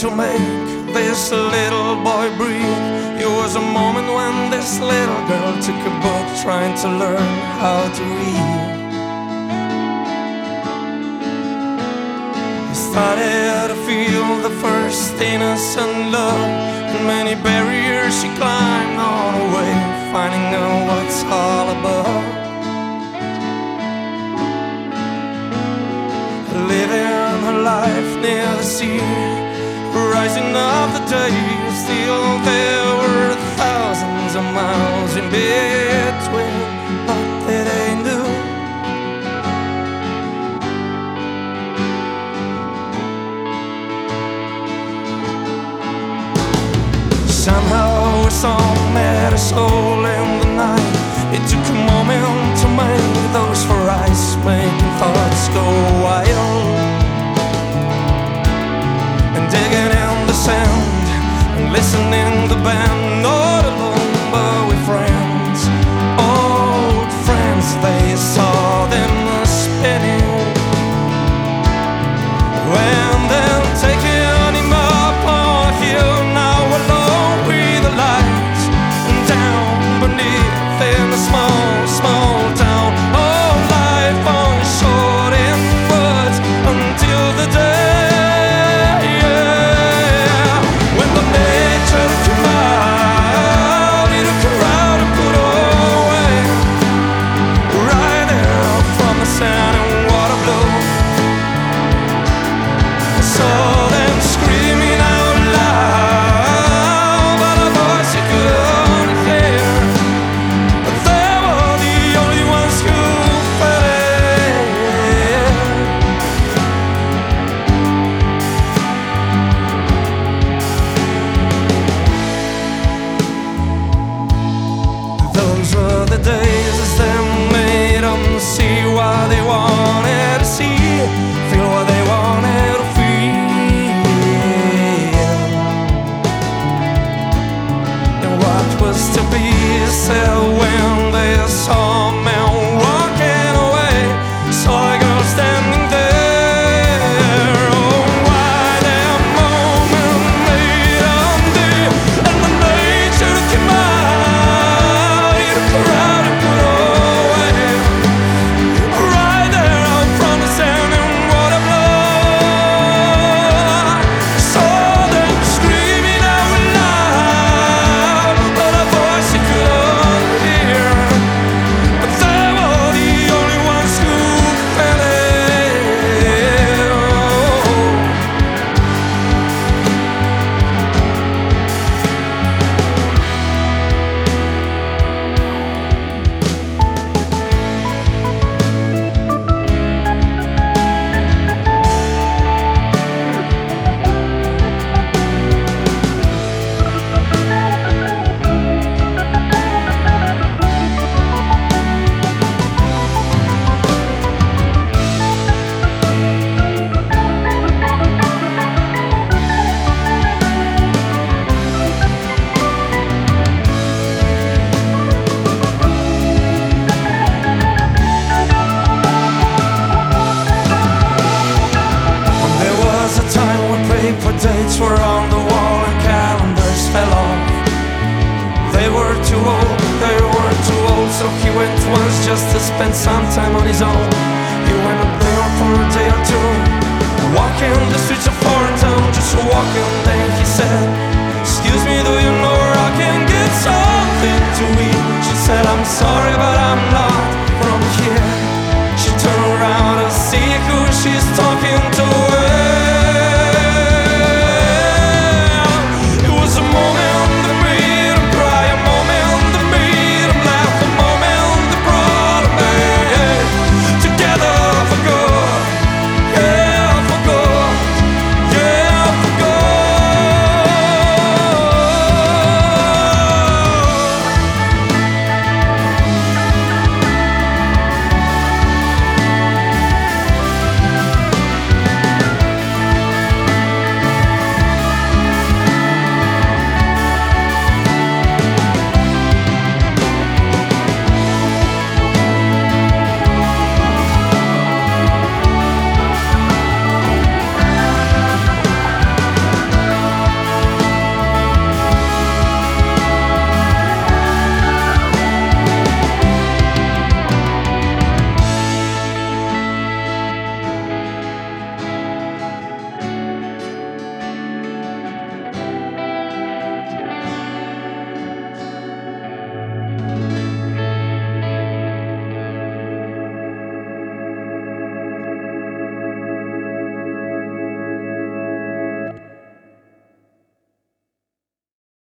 to make this little boy breathe. It was a moment when this little girl took a book trying to learn how to read. He started to feel the first innocent love, and many barriers she climbed on her way, finding out what's all about. Living her life near the sea, rising up the days, still there were thousands of miles in between. What did they do? Somehow a song met a soul in the night. It took a moment to make those four eyes making thoughts go wild. And digging in the sand and listening the band, not alone but with friends, old friends. They saw them spinning, and then taking him up on a hill, now alone with the lights, and down beneath in a small, small town. Oh, life on short in woods until the day see what they wanted to see, feel what they wanted to feel. And what was to be said when they saw men walking away, saw a girl standing there. Oh, why that moment made them deep, and when nature came out, it crowded and put away. Dates were on the wall and calendars fell off. They were too old, so he went once just to spend some time on his own. He went up there for a day or two, walking the streets of foreign town, just walking. Then he said, "Excuse me, do you know where I can get something to eat?" She said, "I'm sorry, but